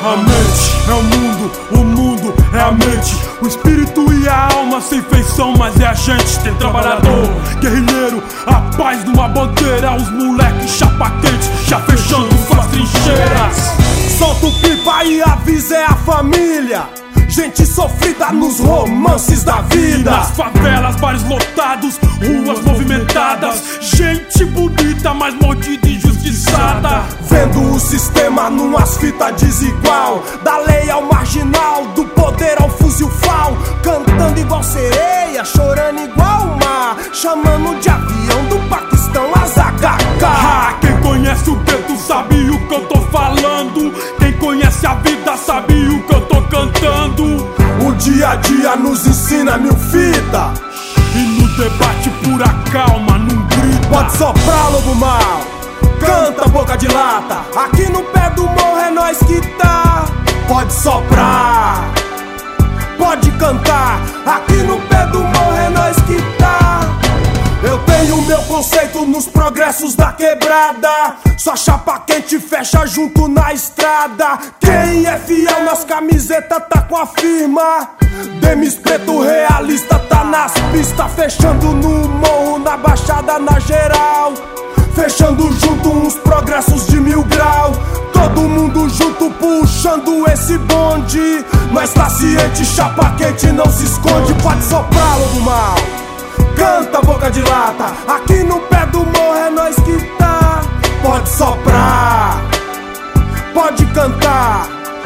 A mente é o mundo é a mente. O espírito e a alma sem feição, mas é a gente. Tem trabalhador, guerrilheiro, a paz numa bandeira. Os moleques chapa quente, já fechando suas trincheiras. Solta o pipa e avisa, é a família. Gente sofrida nos romances da vida. Nas favelas, bares lotados, ruas movimentadas. Gente bonita, mas mordida e injustiçada. Vendo o sistema numas fitas desigual. Da lei ao marginal, do poder ao fuzil fal. Cantando igual sereia, chorando igual o mar. Chamando de avião do Paquistão as HK. Quem conhece o gueto sabe o que eu tô falando. Quem conhece a vida sabe o que eu tô cantando. O dia a dia nos ensina mil fitas. E no debate pura calma, não grita. Pode soprar, lobo mal, canta boca de lata. Aqui no pé do morro é nós que tá. Pode soprar, pode cantar. Aqui no pé do morro é nós que tá. Eu tenho meu conceito nos progressos da quebrada. Só chapa quente fecha junto na estrada. Quem é fiel nas camisetas tá com a firma. Demis preto realista tá nas pistas. Fechando no morro, na baixada, na geral. Fechando junto uns progressos de 1000 graus. Todo mundo junto puxando esse bonde. Nós tá ciente, chapa quente não se esconde. Pode soprar, lobo mal, canta boca de lata. Aqui no pé do morro é nós que tá. Pode soprar, pode cantar.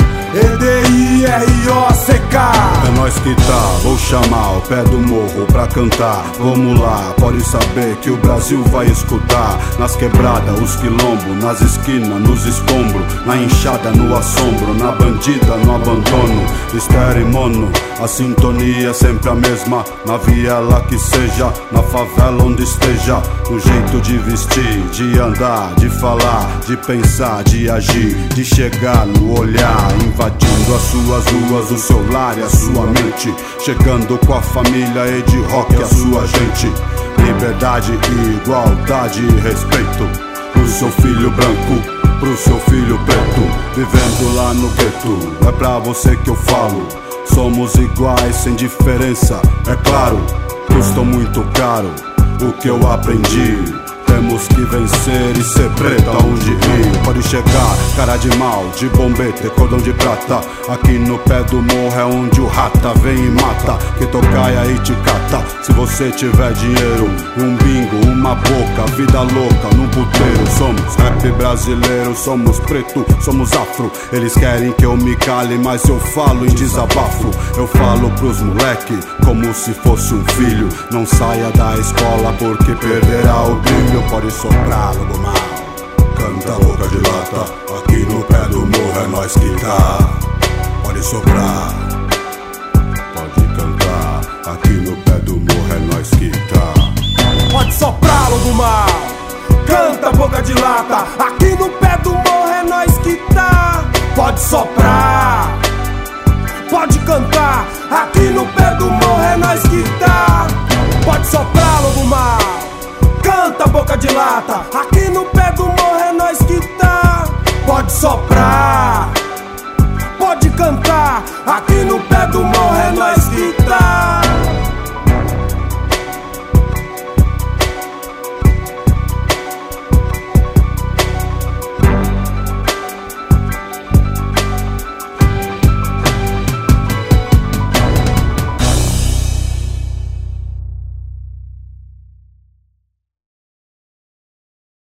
EDIROCK. É nós que tá, vou chamar o pé do morro pra cantar. Vamos lá, pode saber que o Brasil vai escutar. Nas quebradas, os quilombos, nas esquinas, nos escombros. Na enxada, no assombro, na bandida, no abandono. Estéreo e mono, a sintonia é sempre a mesma. Na viela que seja, na favela onde esteja. Um jeito de vestir, de andar, de falar, de pensar, de agir, de chegar no olhar, invadindo as suas ruas, o seu lar e a sua mente. Chegando com a família e de rock a sua gente. Liberdade e igualdade e respeito pro seu filho branco, pro seu filho preto. Vivendo lá no gueto, é pra você que eu falo. Somos iguais sem diferença, é claro. Custou muito caro o que eu aprendi. Temos que vencer e ser preto aonde ir. Pode chegar, cara de mal, de bombeta e cordão de prata. Aqui no pé do morro é onde o rata vem e mata. Que tocaia e te cata. Se você tiver dinheiro, um bingo, uma boca, vida louca num puteiro. Somos rap brasileiro, somos preto, somos afro. Eles querem que eu me cale, mas eu falo em desabafo. Eu falo pros moleque como se fosse um filho. Não saia da escola porque perderá o brilho. Pode soprar, lobo mal, canta boca de lata. Aqui no pé do morro é nós que tá. Pode soprar, pode cantar. Aqui no pé do morro é nós que tá. Pode soprar, lobo mal, canta boca de lata. Aqui no pé do morro é nós que tá. Pode soprar, pode cantar. Aqui no pé do morro é nós que tá. Pode soprar, lobo mal, canta boca de lata. Aqui no pé do morro é nós que tá. Pode soprar,